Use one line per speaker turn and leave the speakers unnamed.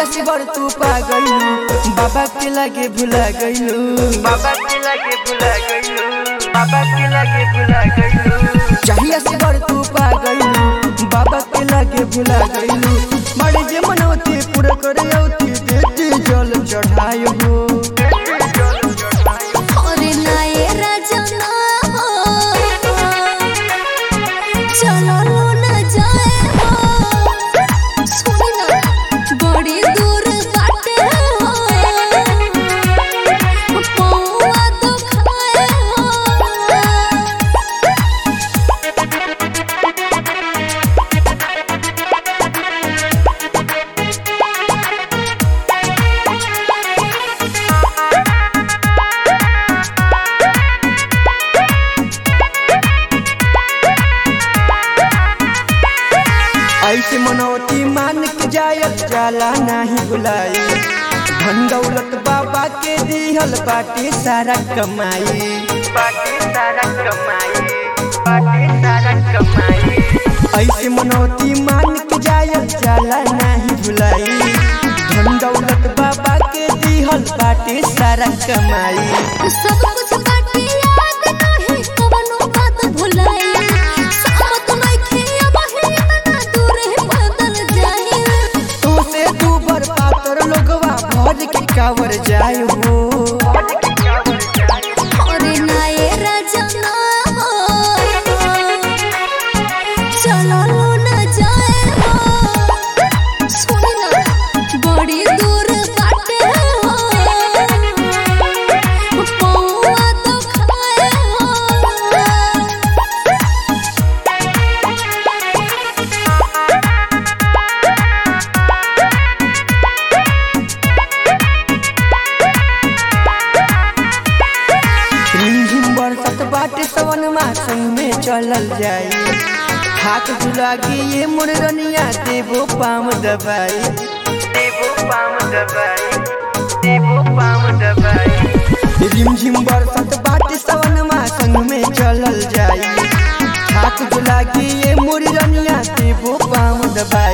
जहिया से बर तू पा गइलू बाबा के लगे भुला गइलू बाबा के लगे भुला गइलू बाबा के लगे भुला गइलू जहिया से बर तू पा गइलू बाबा के लगे भुला गइलू बड़े जे मनौती पूरा करे औती देती जल चढ़ायो हो
अरे नाये राजना चलो ना जाए बड़ी दूर बाटे पौआ तो खाए
ऐसे मनौती मान के जायल जाला नहीं बुलाई धन दौलत बाबा के दिहल बाटे सारा कमाई बाटे सारा कमाई बाटे सारा कमाई ऐसे मनौती मान के जायल जाला नहीं बुलाई धन दौलत बाबा के दिहल बाटे सारा कमाई
सब कुछ बाटे याद नहीं कवनो बात भुलाई सामत नहीं खिया बहे इतना दूर है बदल जाए
तो से दूबर पातर लोगवा भज के कावर जाए हो
अरे नाये राजना चलो ना जाए सुनी ना बड़ी दूर बाटे पौआ तो खाए
रिमझिम बरसत बाटे सवन मास में चलल जाई हाथ झुलागी ये मुरनिया देवो पाम दबाई देवो पाम दबाई देवो पाम दबाई रिमझिम बरसत बाटे सवन मास में चलल जाई हाथ झुलागी ये मुरनिया देवो पाम दबाई